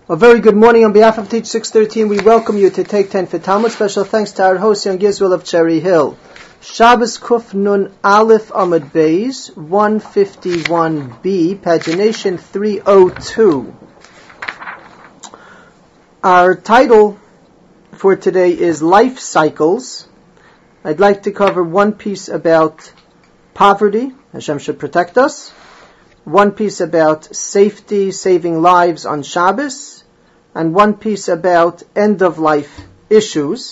A very good morning on behalf of Teach 613. We welcome you to Take 10 for Talmud. Special thanks to our host, Young Israel of Cherry Hill. Shabbos Kuf Nun Aleph Amud Beis, 151b, pagination 302. Our title for today is Life Cycles. I'd like to cover one piece about poverty. Hashem should protect us. One piece about safety, saving lives on Shabbos. And one piece about end-of-life issues.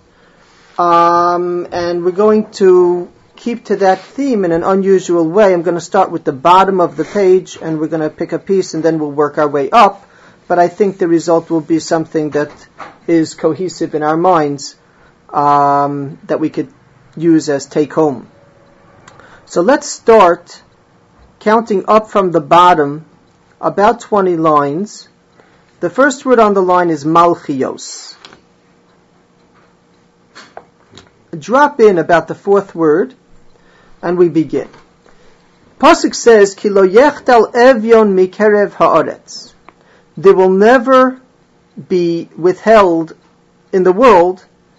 And we're going to keep to that theme in an unusual way. I'm going to start with the bottom of the page, and we're going to pick a piece, and then we'll work our way up. But I think the result will be something that is cohesive in our minds, that we could use as take-home. So let's start counting up from the bottom, about 20 lines. The first word on the line is Malchios. Drop in about the fourth word, and we begin. Pasuk says, Ki lo yechtal evyon mikerev haaretz. There will never be withheld in the world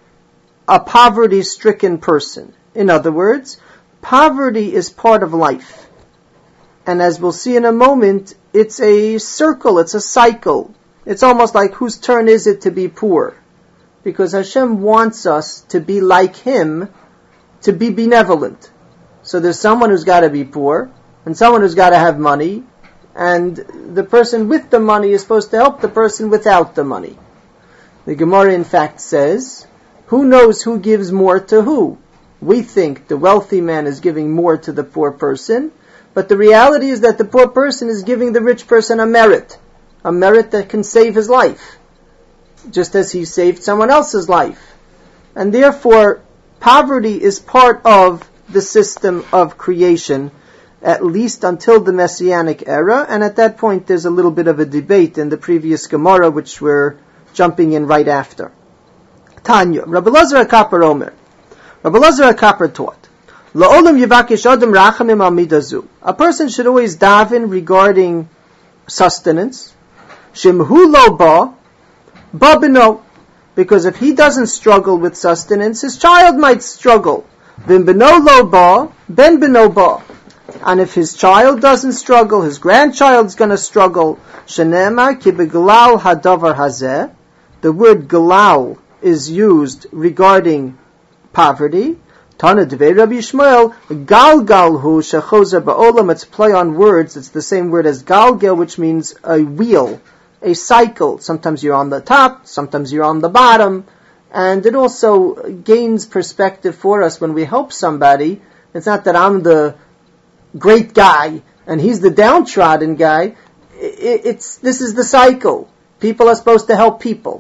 a poverty-stricken person. In other words, poverty is part of life. And as we'll see in a moment, it's a circle, it's a cycle. It's almost like whose turn is it to be poor? Because Hashem wants us to be like Him, to be benevolent. So there's someone who's got to be poor, and someone who's got to have money, and the person with the money is supposed to help the person without the money. The Gemara in fact says, who knows who gives more to who? We think the wealthy man is giving more to the poor person, but the reality is that the poor person is giving the rich person a merit that can save his life, just as he saved someone else's life. And therefore, poverty is part of the system of creation, at least until the Messianic era, and at that point there's a little bit of a debate in the previous Gemara, which we're jumping in right after. Tanya, Rabbi Elazar HaKapar Omer. Rabbi Elazar HaKapar taught, La'olam yivakish adam rachamim al midazu. A person should always daven regarding sustenance. Shimhu lo ba beno, because if he doesn't struggle with sustenance, his child might struggle. Vim beno lo ba, ben beno ba. And if his child doesn't struggle, his grandchild's going to struggle. Shenema ki beglal hadavar hazeh. The word galal is used regarding poverty. Tana devei Rabbi Yishmael, galgalhu shechozer ba'olam. It's play on words. It's the same word as galgel, which means a wheel, a cycle. Sometimes you're on the top, sometimes you're on the bottom. And it also gains perspective for us when we help somebody. It's not that I'm the great guy and he's the downtrodden guy. This is the cycle. People are supposed to help people.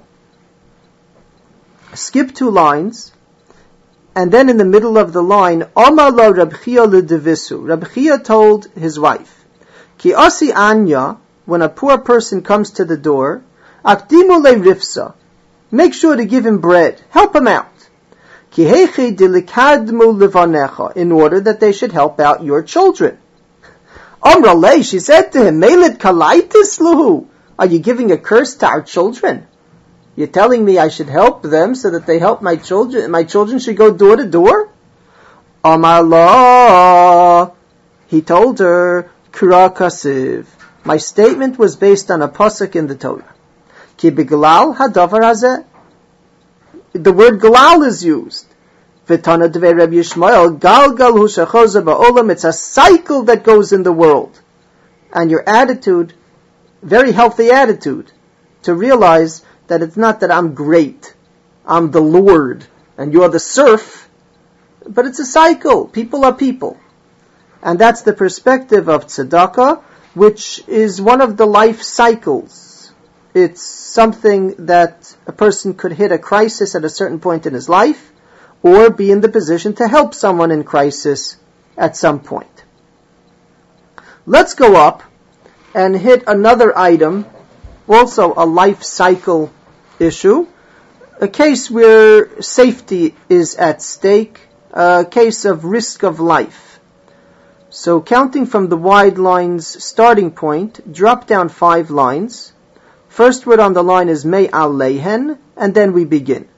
Skip 2 lines. And then in the middle of the line, Omar lo Reb Chia l'devisu. Reb Chia told his wife, Ki osi anya, when a poor person comes to the door, akdimu le rifsa. Make sure to give him bread. Help him out. Ki heichi dilikadmu levanecha. In order that they should help out your children. Omra le, she said to him, Melid kalaitis luhu. Are you giving a curse to our children? You're telling me I should help them so that they help my children? My children should go door to door? Amar la. He told her, Kira kasiv. My statement was based on a pasuk in the Torah. Ki beglal hadavar hazeh. The word galal is used. V'tana devei Rabbi Yishmael, galgal hu shechozer ba'olam. It's a cycle that goes in the world. And your attitude, very healthy attitude, to realize that it's not that I'm great, I'm the Lord, and you're the serf, but it's a cycle. People are people. And that's the perspective of tzedakah, which is one of the life cycles. It's something that a person could hit a crisis at a certain point in his life, or be in the position to help someone in crisis at some point. Let's go up and hit another item, also a life cycle issue, a case where safety is at stake, a case of risk of life. So counting from the wide lines starting point, drop down 5 lines. First word on the line is mei alehen, and then we begin.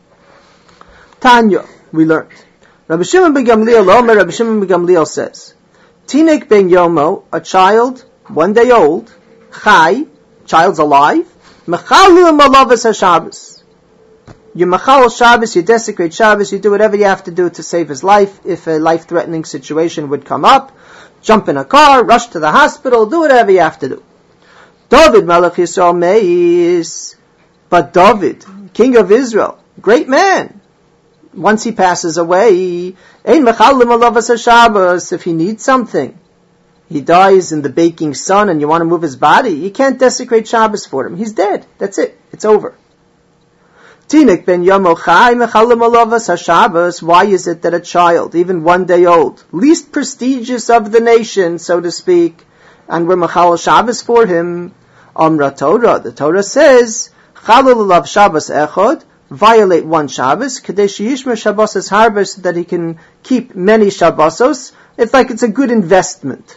Tanya, we learned. Rabbi Shimon ben Gamliel says, Tinek ben Yomo, a child, 1 day old, chai, child's alive, mechalu malavas haShabbos. You machal Shabbos, you desecrate Shabbos, you do whatever you have to do to save his life. If a life-threatening situation would come up, jump in a car, rush to the hospital, do whatever you have to do. David Melech Yisrael meis, but David, king of Israel, great man, once he passes away, ein mechal malavas haShabbos, if he needs something, he dies in the baking sun and you want to move his body, you can't desecrate Shabbos for him. He's dead. That's it. It's over. Tinik ben Yomo Chai mechal malavas haShabbos. Why is it that a child, even 1 day old, least prestigious of the nation, so to speak, and we're mechal Shabbos for him? Amra Torah, the Torah says, chalul alav Shabbos echod, violate one Shabbos, kadesh yishmer Shabbos harba, so that he can keep many Shabbosos. It's like it's a good investment.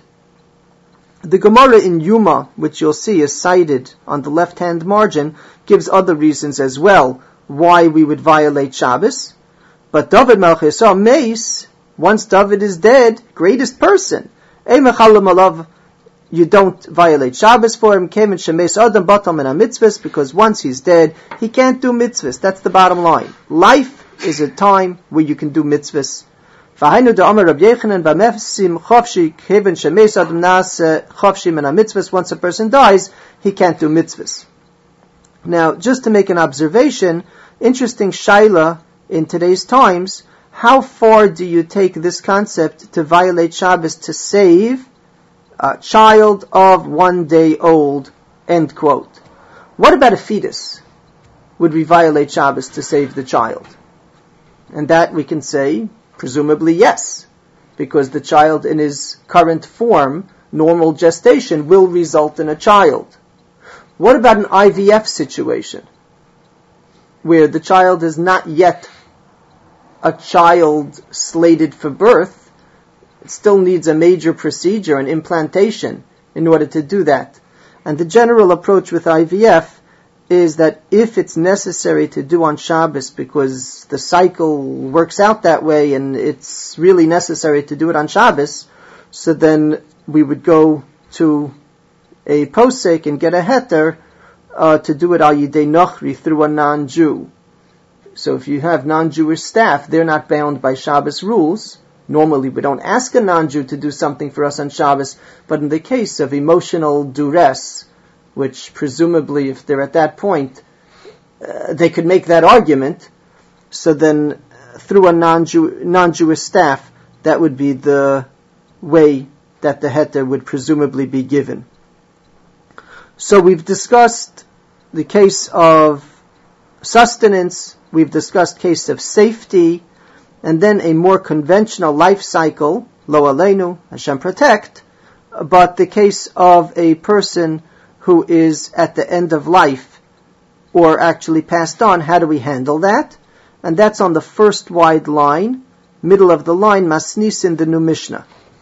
The Gemara in Yuma, which you'll see is cited on the left-hand margin, gives other reasons as well why we would violate Shabbos. But David Melech Yisrael meis, once David is dead, greatest person, ei mechalim alav, you don't violate Shabbos for him, kemen shemeis adam batam min ha-mitzvahs, because once he's dead, he can't do mitzvahs. That's the bottom line. Life is a time where you can do mitzvahs. V'hainu da'amar Rabbi Yechanan b'mefsim chofshi keven shemeis adam nas chofshi min ha-mitzvahs. Once a person dies, he can't do mitzvahs. Now, just to make an observation, interesting shaila in today's times, how far do you take this concept to violate Shabbos to save a child of 1 day old, end quote. What about a fetus? Would we violate Shabbos to save the child? And that we can say, presumably yes, because the child in his current form, normal gestation, will result in a child. What about an IVF situation, where the child is not yet a child slated for birth? It still needs a major procedure, an implantation, in order to do that. And the general approach with IVF is that if it's necessary to do on Shabbos because the cycle works out that way and it's really necessary to do it on Shabbos, so then we would go to a posek and get a heter to do it al yidei nochri, through a non-Jew. So if you have non-Jewish staff, they're not bound by Shabbos rules. Normally we don't ask a non-Jew to do something for us on Shabbos, but in the case of emotional duress, which presumably if they're at that point, they could make that argument, so then through a non-Jewish staff, that would be the way that the heter would presumably be given. So we've discussed the case of sustenance, we've discussed case of safety, and then a more conventional life cycle, lo aleinu, Hashem protect, but the case of a person who is at the end of life, or actually passed on, how do we handle that? And that's on the first wide line, middle of the line, masnis in the new Mishnah.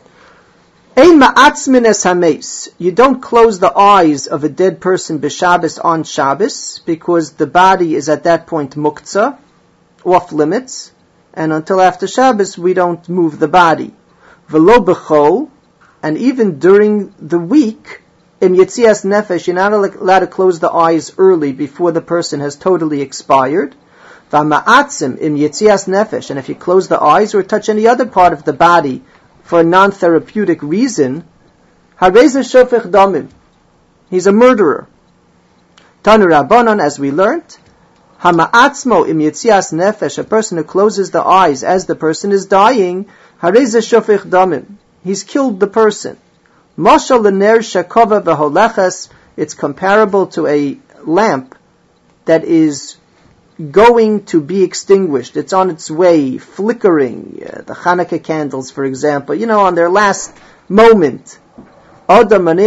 Ein ma'atzmin es hameis. You don't close the eyes of a dead person b'Shabbos on Shabbos, because the body is at that point muktzah, off limits, and until after Shabbos we don't move the body. V'lo b'chol, and even during the week, in Yetzias Nefesh, you're not allowed to close the eyes early before the person has totally expired. V'ma'atzim in Yetzias Nefesh, and if you close the eyes or touch any other part of the body for a non-therapeutic reason, hareza shofech damim, he's a murderer. Tanu Rabbanan, as we learnt, hama'atzmo im Yetzias Nefesh, a person who closes the eyes as the person is dying, hareza shofech damim, he's killed the person. Mashal l'ner shekova v'holechas, it's comparable to a lamp that is going to be extinguished. It's on its way, flickering. The Hanukkah candles, for example, on their last moment. All you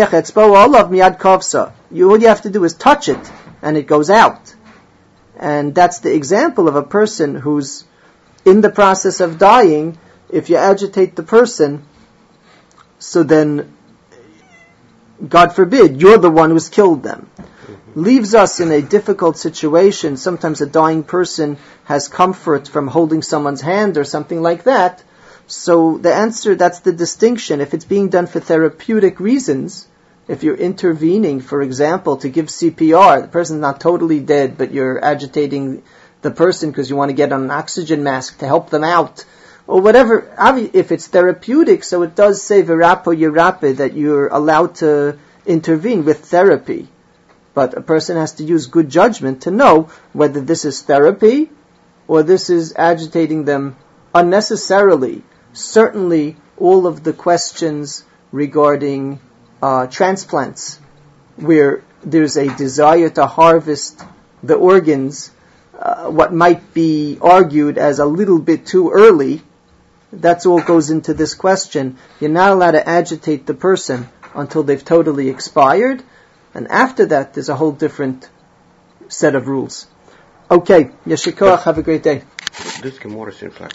have to do is touch it, and it goes out. And that's the example of a person who's in the process of dying. If you agitate the person, so then, God forbid, you're the one who's killed them. leaves us in a difficult situation. Sometimes a dying person has comfort from holding someone's hand or something like that. So the answer, that's the distinction. If it's being done for therapeutic reasons, if you're intervening, for example, to give CPR, the person's not totally dead, but you're agitating the person because you want to get on an oxygen mask to help them out, or whatever, if it's therapeutic, so it does say v'rapo yirape, that you're allowed to intervene with therapy. But a person has to use good judgment to know whether this is therapy or this is agitating them unnecessarily. Certainly, all of the questions regarding transplants, where there's a desire to harvest the organs, what might be argued as a little bit too early, that's all goes into this question. You're not allowed to agitate the person until they've totally expired, and after that there's a whole different set of rules. Okay, Yeshikoach, have a great day. This Gemara seems like